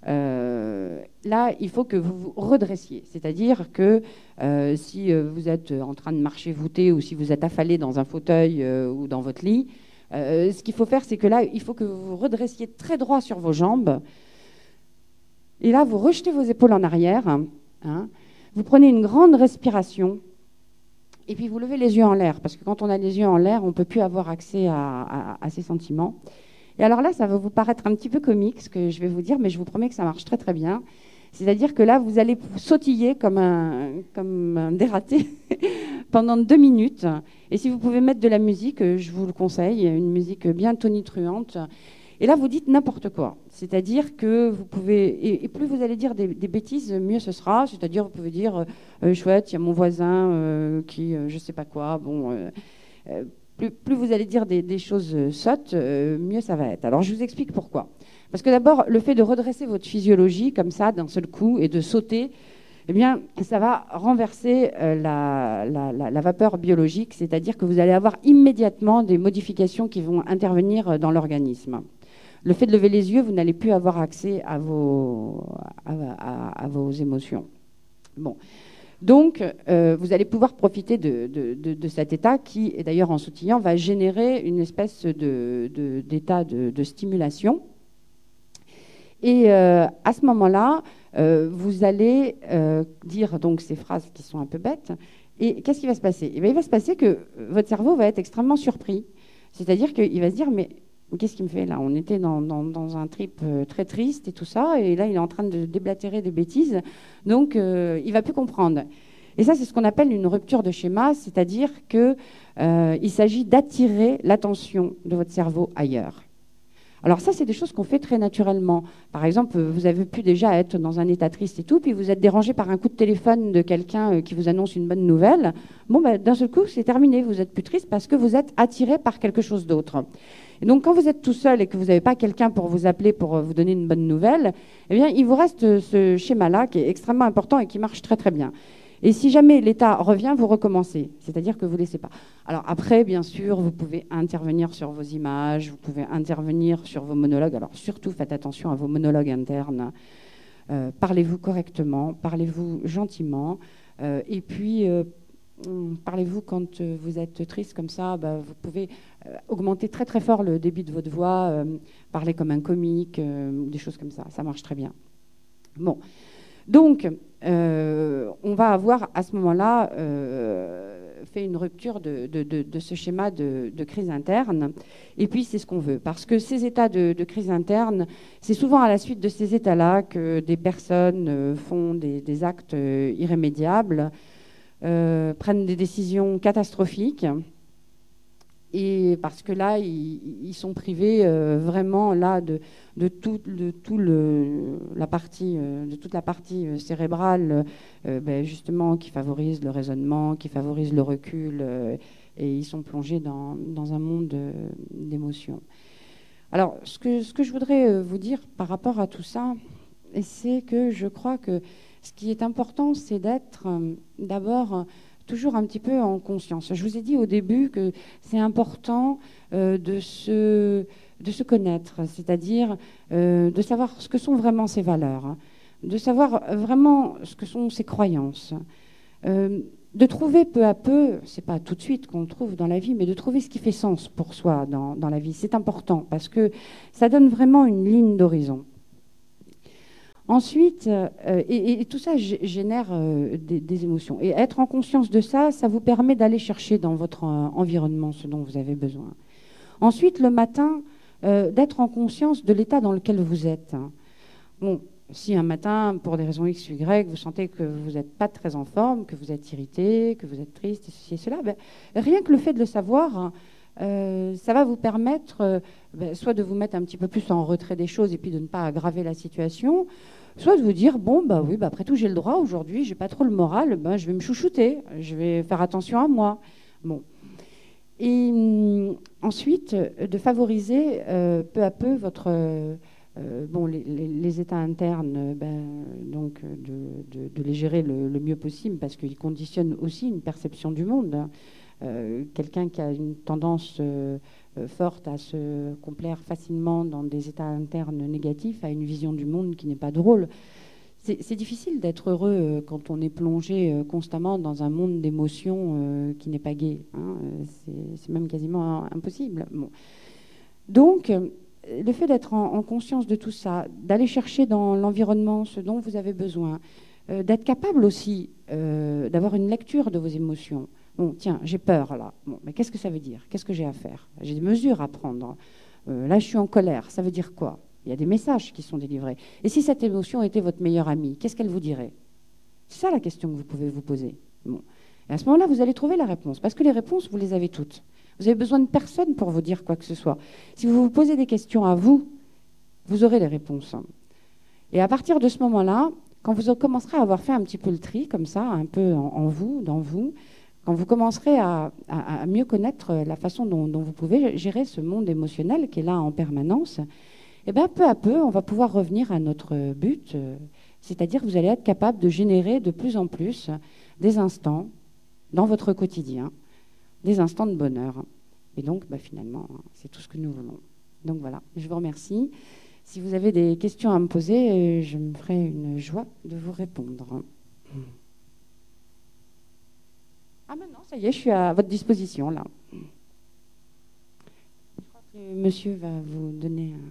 Euh, là, il faut que vous vous redressiez. C'est-à-dire que euh, si euh, vous êtes en train de marcher voûté ou si vous êtes affalé dans un fauteuil euh, ou dans votre lit, euh, ce qu'il faut faire, c'est que là, il faut que vous vous redressiez très droit sur vos jambes. Et là, vous rejetez vos épaules en arrière. Hein, vous prenez une grande respiration. Et puis, vous levez les yeux en l'air. Parce que quand on a les yeux en l'air, on ne peut plus avoir accès à, à, à ses sentiments. Et alors là, ça va vous paraître un petit peu comique, ce que je vais vous dire, mais je vous promets que ça marche très très bien. C'est-à-dire que là, vous allez sautiller comme un, comme un dératé pendant deux minutes. Et si vous pouvez mettre de la musique, je vous le conseille, une musique bien tonitruante. Et là, vous dites n'importe quoi. C'est-à-dire que vous pouvez... Et, et plus vous allez dire des, des bêtises, mieux ce sera. C'est-à-dire, vous pouvez dire, euh, chouette, il y a mon voisin euh, qui, euh, je ne sais pas quoi, bon... Euh, euh, Plus, plus vous allez dire des, des choses sottes, euh, mieux ça va être. Alors, je vous explique pourquoi. Parce que d'abord, le fait de redresser votre physiologie comme ça, d'un seul coup, et de sauter, eh bien, ça va renverser euh, la, la, la, la vapeur biologique, c'est-à-dire que vous allez avoir immédiatement des modifications qui vont intervenir dans l'organisme. Le fait de lever les yeux, vous n'allez plus avoir accès à vos, à, à, à vos émotions. Bon. Donc, euh, vous allez pouvoir profiter de, de, de, de cet état qui, et d'ailleurs en sautillant, va générer une espèce de, de, d'état de, de stimulation. Et euh, à ce moment-là, euh, vous allez euh, dire donc ces phrases qui sont un peu bêtes. Et qu'est-ce qui va se passer? Eh bien, il va se passer que votre cerveau va être extrêmement surpris. C'est-à-dire qu'il va se dire, mais qu'est-ce qu'il me fait là? On était dans, dans, dans un trip euh, très triste et tout ça, et là, il est en train de déblatérer des bêtises. Donc, euh, il ne va plus comprendre. Et ça, c'est ce qu'on appelle une rupture de schéma, c'est-à-dire qu'il euh, s'agit d'attirer l'attention de votre cerveau ailleurs. Alors ça, c'est des choses qu'on fait très naturellement. Par exemple, vous avez pu déjà être dans un état triste et tout, puis vous êtes dérangé par un coup de téléphone de quelqu'un qui vous annonce une bonne nouvelle. Bon, ben, d'un seul coup, c'est terminé. Vous êtes plus triste parce que vous êtes attiré par quelque chose d'autre. Et donc, quand vous êtes tout seul et que vous n'avez pas quelqu'un pour vous appeler, pour vous donner une bonne nouvelle, eh bien, il vous reste ce schéma-là qui est extrêmement important et qui marche très, très bien. Et si jamais l'état revient, vous recommencez. C'est-à-dire que vous ne laissez pas. Alors après, bien sûr, vous pouvez intervenir sur vos images, vous pouvez intervenir sur vos monologues. Alors surtout, faites attention à vos monologues internes. Euh, parlez-vous correctement, parlez-vous gentiment. Euh, et puis, euh, parlez-vous quand vous êtes triste comme ça. Bah, vous pouvez euh, augmenter très très fort le débit de votre voix, euh, parler comme un comique, euh, des choses comme ça. Ça marche très bien. Bon. Donc, euh, on va avoir à ce moment-là euh, fait une rupture de, de, de, de ce schéma de, de crise interne. Et puis, c'est ce qu'on veut. Parce que ces états de, de crise interne, c'est souvent à la suite de ces états-là que des personnes euh, font des, des actes euh, irrémédiables, euh, prennent des décisions catastrophiques. Et parce que là, ils, ils sont privés euh, vraiment là de, de, tout, de, tout le, la partie, euh, de toute la partie euh, cérébrale, euh, ben justement, qui favorise le raisonnement, qui favorise le recul, euh, et ils sont plongés dans, dans un monde euh, d'émotions. Alors, ce que, ce que je voudrais vous dire par rapport à tout ça, c'est que je crois que ce qui est important, c'est d'être euh, d'abord toujours un petit peu en conscience. Je vous ai dit au début que c'est important euh, de, se, de se connaître, c'est-à-dire euh, de savoir ce que sont vraiment ses valeurs, hein, de savoir vraiment ce que sont ses croyances, euh, de trouver peu à peu, c'est pas tout de suite qu'on le trouve dans la vie, mais de trouver ce qui fait sens pour soi dans, dans la vie. C'est important parce que ça donne vraiment une ligne d'horizon. Ensuite, euh, et, et tout ça génère euh, des, des émotions. Et être en conscience de ça, ça vous permet d'aller chercher dans votre euh, environnement ce dont vous avez besoin. Ensuite, le matin, euh, d'être en conscience de l'état dans lequel vous êtes. Bon, si un matin, pour des raisons X ou Y, vous sentez que vous n'êtes pas très en forme, que vous êtes irrité, que vous êtes triste, et ceci et cela, ben, rien que le fait de le savoir, euh, ça va vous permettre euh, ben, soit de vous mettre un petit peu plus en retrait des choses et puis de ne pas aggraver la situation, soit de vous dire, bon, bah oui, bah après tout, j'ai le droit aujourd'hui, j'ai pas trop le moral, ben, je vais me chouchouter, je vais faire attention à moi. Bon. Et hum, ensuite, de favoriser euh, peu à peu votre, euh, bon, les, les, les états internes, ben, donc de, de, de les gérer le, le mieux possible, parce qu'ils conditionnent aussi une perception du monde. Hein. Euh, quelqu'un qui a une tendance euh, forte à se complaire facilement dans des états internes négatifs, a une vision du monde qui n'est pas drôle. C'est difficile d'être heureux euh, quand on est plongé euh, constamment dans un monde d'émotions euh, qui n'est pas gai. Hein. C'est même quasiment impossible. Bon. Donc, euh, le fait d'être en, en conscience de tout ça, d'aller chercher dans l'environnement ce dont vous avez besoin, euh, d'être capable aussi euh, d'avoir une lecture de vos émotions. Bon, tiens, j'ai peur là. Bon, mais qu'est-ce que ça veut dire? Qu'est-ce que j'ai à faire? J'ai des mesures à prendre. Euh, là, je suis en colère. Ça veut dire quoi? Il y a des messages qui sont délivrés. Et si cette émotion était votre meilleure amie, qu'est-ce qu'elle vous dirait? C'est ça la question que vous pouvez vous poser. Bon. Et à ce moment-là, vous allez trouver la réponse. Parce que les réponses, vous les avez toutes. Vous avez besoin de personne pour vous dire quoi que ce soit. Si vous vous posez des questions à vous, vous aurez les réponses. Et à partir de ce moment-là, quand vous commencerez à avoir fait un petit peu le tri, comme ça, un peu en, en vous, dans vous, quand vous commencerez à, à, à mieux connaître la façon dont, dont vous pouvez gérer ce monde émotionnel qui est là en permanence, et bien, peu à peu, on va pouvoir revenir à notre but, euh, c'est-à-dire que vous allez être capable de générer de plus en plus des instants dans votre quotidien, des instants de bonheur. Et donc, bah, finalement, c'est tout ce que nous voulons. Donc voilà, je vous remercie. Si vous avez des questions à me poser, je me ferai une joie de vous répondre. Ah maintenant, ça y est, je suis à votre disposition là. Je crois que monsieur va vous donner un...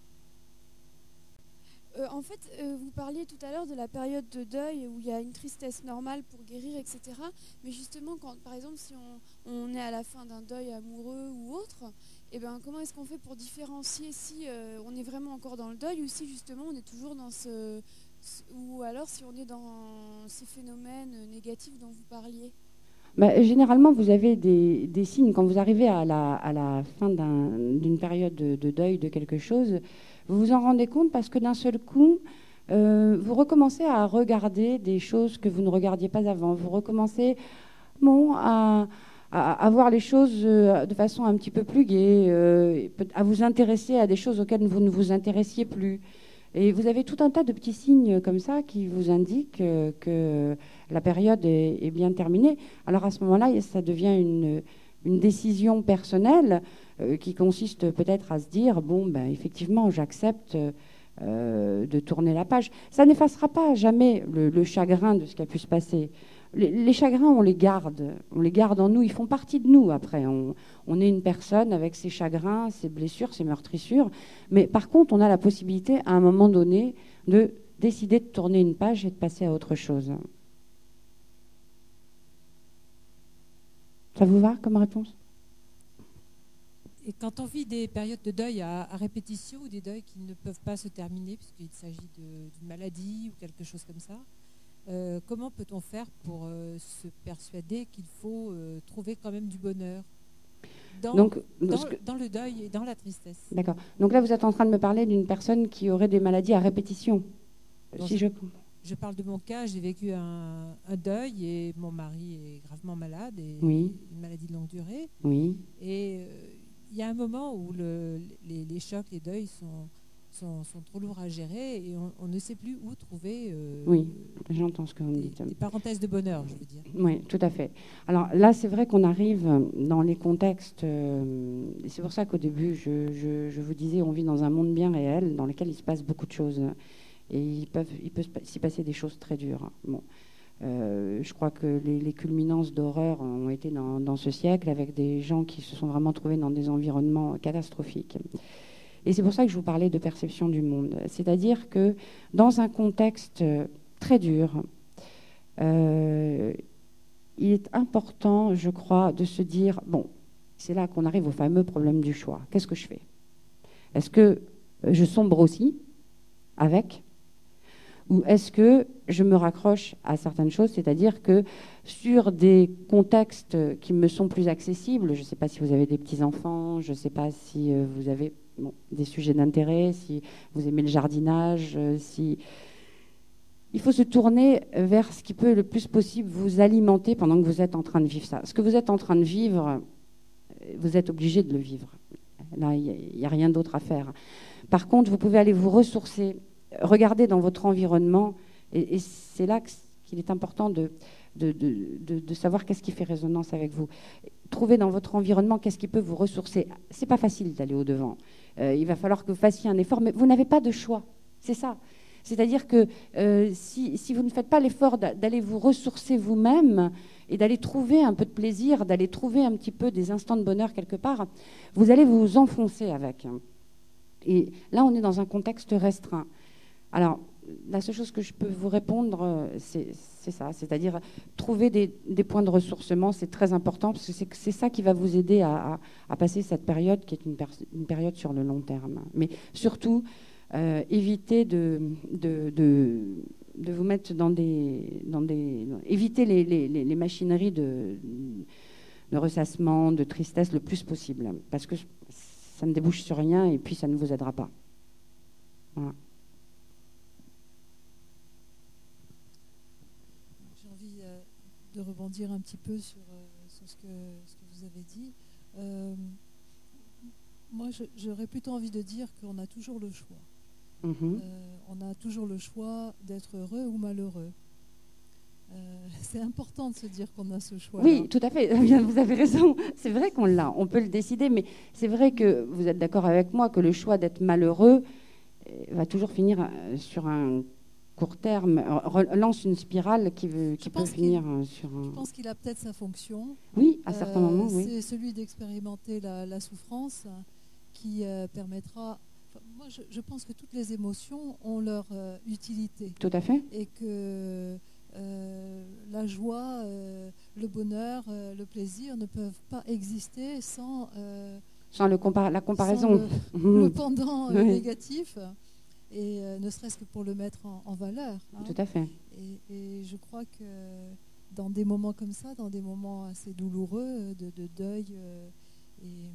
Euh, en fait, euh, vous parliez tout à l'heure de la période de deuil où il y a une tristesse normale pour guérir, et cetera. Mais justement, quand, par exemple, si on, on est à la fin d'un deuil amoureux ou autre, eh ben, comment est-ce qu'on fait pour différencier si euh, on est vraiment encore dans le deuil ou si justement on est toujours dans ce... ce ou alors si on est dans ces phénomènes négatifs dont vous parliez? Bah, généralement, vous avez des, des signes quand vous arrivez à la, à la fin d'un, d'une période de, de deuil de quelque chose. Vous vous en rendez compte parce que d'un seul coup, euh, vous recommencez à regarder des choses que vous ne regardiez pas avant. Vous recommencez bon, à, à, à voir les choses euh, de façon un petit peu plus gaie, euh, à vous intéresser à des choses auxquelles vous ne vous intéressiez plus. Et vous avez tout un tas de petits signes comme ça qui vous indiquent euh, que la période est, est bien terminée. Alors à ce moment-là, ça devient une, une décision personnelle euh, qui consiste peut-être à se dire, bon, ben, effectivement, j'accepte euh, de tourner la page. Ça n'effacera pas jamais le, le chagrin de ce qui a pu se passer. Les, les chagrins, on les garde, on les garde en nous, ils font partie de nous après. On, on est une personne avec ses chagrins, ses blessures, ses meurtrissures. Mais par contre, on a la possibilité, à un moment donné, de décider de tourner une page et de passer à autre chose. Ça vous va comme réponse? Et quand on vit des périodes de deuil à, à répétition ou des deuils qui ne peuvent pas se terminer puisqu'il s'agit d'une maladie ou quelque chose comme ça, euh, comment peut-on faire pour euh, se persuader qu'il faut euh, trouver quand même du bonheur dans, Donc, dans, que... dans le deuil et dans la tristesse? D'accord. Donc là, vous êtes en train de me parler d'une personne qui aurait des maladies à répétition. Donc, si je... je parle de mon cas, j'ai vécu un, un deuil et mon mari est gravement malade et oui. une maladie de longue durée. Oui. Et il euh, y a un moment où le, les, les chocs, les deuils sont, sont, sont trop lourds à gérer et on, on ne sait plus où trouver euh, oui, j'entends ce que vous me des, dites. des parenthèses de bonheur, je veux dire. Oui, tout à fait. Alors là, c'est vrai qu'on arrive dans les contextes, euh, et c'est pour ça qu'au début, je, je, je vous disais, on vit dans un monde bien réel dans lequel il se passe beaucoup de choses. Et il peut, il peut s'y passer des choses très dures. Bon. Euh, je crois que les, les culminances d'horreur ont été dans, dans ce siècle avec des gens qui se sont vraiment trouvés dans des environnements catastrophiques. Et c'est pour ça que je vous parlais de perception du monde. C'est-à-dire que dans un contexte très dur, euh, il est important, je crois, de se dire, bon, c'est là qu'on arrive au fameux problème du choix. Qu'est-ce que je fais? Est-ce que je sombre aussi avec ? Ou est-ce que je me raccroche à certaines choses, c'est-à-dire que sur des contextes qui me sont plus accessibles, je ne sais pas si vous avez des petits-enfants, je ne sais pas si vous avez bon, des sujets d'intérêt, si vous aimez le jardinage, si... Il faut se tourner vers ce qui peut le plus possible vous alimenter pendant que vous êtes en train de vivre ça. Ce que vous êtes en train de vivre, vous êtes obligé de le vivre. Là, il n'y a rien d'autre à faire. Par contre, vous pouvez aller vous ressourcer, regarder dans votre environnement, et, et c'est là qu'il est important de, de, de, de, de savoir qu'est-ce qui fait résonance avec vous. Trouver dans votre environnement qu'est-ce qui peut vous ressourcer. C'est pas facile d'aller au-devant. Euh, il va falloir que vous fassiez un effort, mais vous n'avez pas de choix. C'est ça. C'est-à-dire que euh, si, si vous ne faites pas l'effort d'aller vous ressourcer vous-même et d'aller trouver un peu de plaisir, d'aller trouver un petit peu des instants de bonheur quelque part, vous allez vous enfoncer avec. Et là, on est dans un contexte restreint. Alors, la seule chose que je peux vous répondre, c'est ça, c'est-à-dire trouver des, des points de ressourcement, c'est très important, parce que c'est ça qui va vous aider à, à, à passer cette période qui est une, une période sur le long terme. Mais surtout, euh, évitez de, de, de, de vous mettre dans des... Dans des évitez les, les, les machineries de, de ressassement, de tristesse le plus possible, parce que ça ne débouche sur rien et puis ça ne vous aidera pas. Voilà. De rebondir un petit peu sur, euh, sur ce, que, ce que vous avez dit. Euh, moi, j'aurais plutôt envie de dire qu'on a toujours le choix. Mm-hmm. euh, on a toujours le choix d'être heureux ou malheureux. Euh, c'est important de se dire qu'on a ce choix. Oui, tout à fait. Vous avez raison. C'est vrai qu'on l'a. On peut le décider, mais c'est vrai que vous êtes d'accord avec moi que le choix d'être malheureux va toujours finir sur un court terme relance une spirale qui, veut, qui peut finir sur un... Je pense qu'il a peut-être sa fonction. Oui, à certains euh, moments, oui. C'est celui d'expérimenter la, la souffrance qui euh, permettra... Enfin, moi, je, je pense que toutes les émotions ont leur euh, utilité. Tout à fait. Et que euh, la joie, euh, le bonheur, euh, le plaisir ne peuvent pas exister sans... Euh, sans le compar la comparaison. Sans le, le pendant euh, oui. négatif. Et euh, ne serait-ce que pour le mettre en, en valeur. Hein. Tout à fait. Et, et je crois que dans des moments comme ça, dans des moments assez douloureux, de, de deuil euh, et,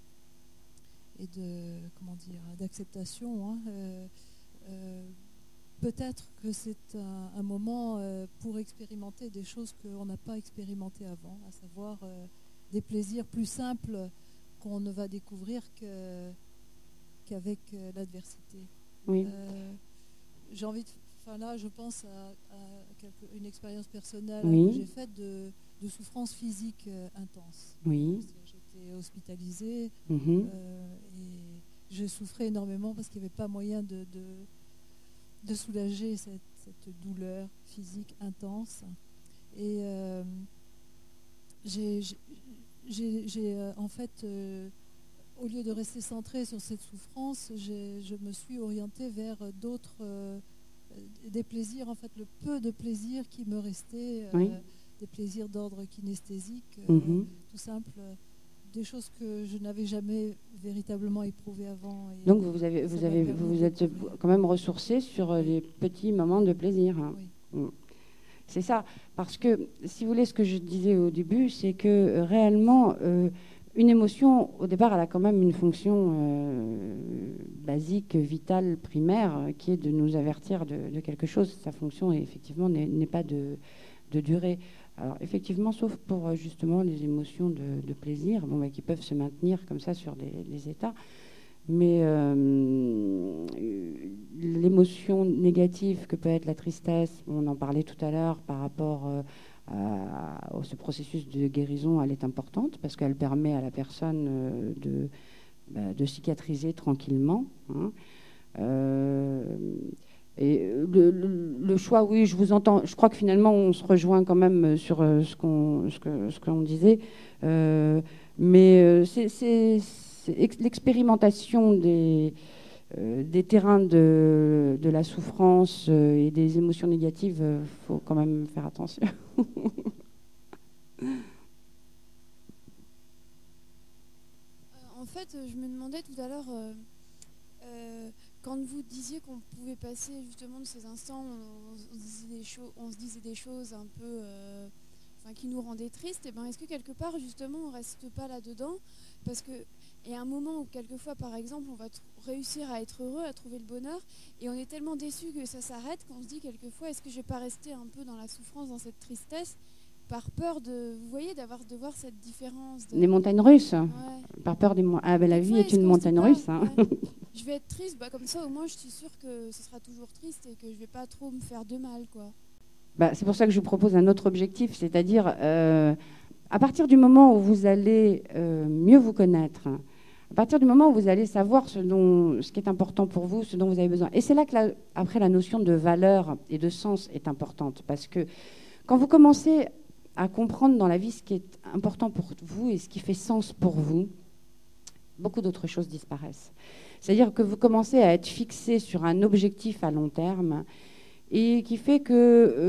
et de comment dire, d'acceptation, hein, euh, euh, peut-être que c'est un, un moment euh, pour expérimenter des choses qu'on n'a pas expérimentées avant, à savoir euh, des plaisirs plus simples qu'on ne va découvrir que, qu'avec euh, l'adversité. Oui. Euh, j'ai envie de, enfin là, je pense à, à quelque, une expérience personnelle oui. que j'ai faite de, de souffrance physique euh, intense. Oui. J'étais hospitalisée mm-hmm. euh, et je souffrais énormément parce qu'il n'y avait pas moyen de, de, de soulager cette, cette douleur physique intense. Et euh, j'ai, j'ai, j'ai euh, en fait euh, au lieu de rester centrée sur cette souffrance, je me suis orientée vers d'autres, euh, des plaisirs, en fait, le peu de plaisirs qui me restaient, euh, oui. des plaisirs d'ordre kinesthésique, euh, mm-hmm. tout simple, des choses que je n'avais jamais véritablement éprouvées avant. Et donc vous avez, vous avez, vous vous êtes quand même ressourcée sur oui. les petits moments de plaisir. Hein. Oui. Mm. C'est ça, parce que, si vous voulez, ce que je disais au début, c'est que euh, réellement, euh, une émotion, au départ, elle a quand même une fonction euh, basique, vitale, primaire, qui est de nous avertir de, de quelque chose. Sa fonction, effectivement, n'est, n'est pas de, de durer. Alors, effectivement, sauf pour justement les émotions de, de plaisir, bon, bah, qui peuvent se maintenir comme ça sur des, des états. Mais euh, l'émotion négative que peut être la tristesse, on en parlait tout à l'heure par rapport euh, à, à ce processus de guérison, elle est importante parce qu'elle permet à la personne euh, de, bah, de cicatriser tranquillement. Hein. Euh, et le, le, le choix, oui, je vous entends. Je crois que finalement, on se rejoint quand même sur euh, ce qu'on ce que, ce qu'on disait. Euh, mais euh, c'est, c'est l'expérimentation des, euh, des terrains de, de la souffrance euh, et des émotions négatives, il euh, faut quand même faire attention. euh, en fait, je me demandais tout à l'heure, euh, euh, quand vous disiez qu'on pouvait passer justement de ces instants où on, on, se, disait des cho- on se disait des choses un peu... Euh, qui nous rendaient tristes, et ben est-ce que quelque part justement on reste pas là-dedans parce que il y a un moment où quelquefois par exemple on va t- réussir à être heureux, à trouver le bonheur et on est tellement déçu que ça s'arrête qu'on se dit quelquefois est-ce que je vais pas rester un peu dans la souffrance, dans cette tristesse par peur de, vous voyez, d'avoir de voir cette différence de... Les montagnes russes, ouais. Par peur des mo- ah ben la vie fois, est une montagne pas, russe. Hein. Ouais. Je vais être triste, bah, comme ça au moins je suis sûre que ce sera toujours triste et que je vais pas trop me faire de mal, quoi. Bah, c'est pour ça que je vous propose un autre objectif, c'est-à-dire euh, à partir du moment où vous allez euh, mieux vous connaître, à partir du moment où vous allez savoir ce, dont, ce qui est important pour vous, ce dont vous avez besoin. Et c'est là que, la, après, la notion de valeur et de sens est importante. Parce que quand vous commencez à comprendre dans la vie ce qui est important pour vous et ce qui fait sens pour vous, beaucoup d'autres choses disparaissent. C'est-à-dire que vous commencez à être fixé sur un objectif à long terme et qui fait que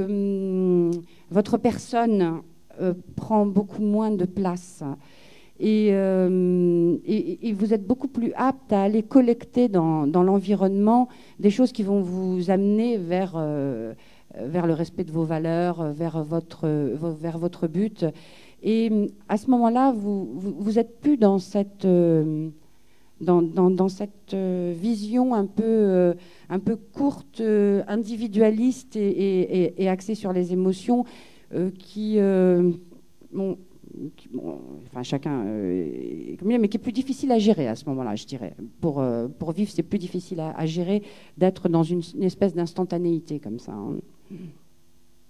euh, votre personne euh, prend beaucoup moins de place. Et, euh, et, et vous êtes beaucoup plus apte à aller collecter dans, dans l'environnement des choses qui vont vous amener vers, euh, vers le respect de vos valeurs, vers votre, vers votre but. Et à ce moment-là, vous vous, vous êtes plus dans cette... Euh, Dans, dans, dans cette euh, vision un peu, euh, un peu courte, euh, individualiste et, et, et axée sur les émotions, euh, qui, euh, bon, qui, bon, enfin chacun, euh, mais qui est plus difficile à gérer à ce moment-là, je dirais. Pour, euh, pour vivre, c'est plus difficile à, à gérer d'être dans une, une espèce d'instantanéité comme ça. Hein.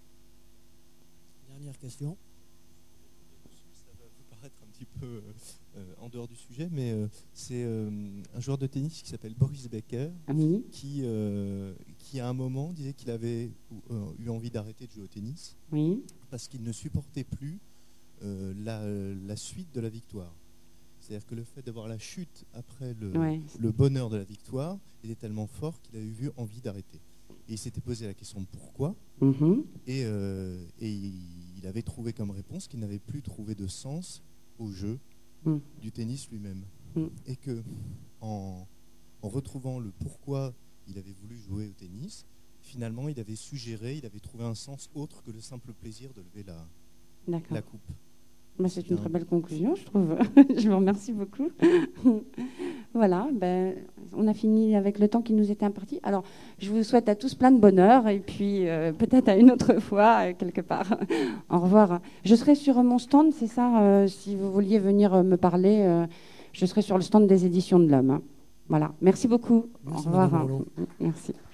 Dernière question. Ça va vous paraître un petit peu euh, en dehors du sujet, mais euh, c'est euh, un joueur de tennis qui s'appelle Boris Becker, Oui. qui, euh, qui à un moment disait qu'il avait euh, eu envie d'arrêter de jouer au tennis Oui. parce qu'il ne supportait plus euh, la, la suite de la victoire. C'est-à-dire que le fait d'avoir la chute après le, Ouais. le bonheur de la victoire était tellement fort qu'il avait eu envie d'arrêter. Et il s'était posé la question de pourquoi, Mhm. et, euh, et il, il avait trouvé comme réponse qu'il n'avait plus trouvé de sens au jeu Mm. du tennis lui-même. Mm. Et que en, en retrouvant le pourquoi il avait voulu jouer au tennis, finalement il avait suggéré, il avait trouvé un sens autre que le simple plaisir de lever la, D'accord. la coupe. Bah, c'est une Bien. très belle conclusion, je trouve. Je vous remercie beaucoup. Voilà, ben, on a fini avec le temps qui nous était imparti. Alors, je vous souhaite à tous plein de bonheur et puis euh, peut-être à une autre fois, euh, quelque part. Au revoir. Je serai sur mon stand, c'est ça, euh, si vous vouliez venir euh, me parler, euh, je serai sur le stand des éditions de l'Homme. Hein. Voilà, merci beaucoup. Merci, Au revoir. Madame Rollo. Merci.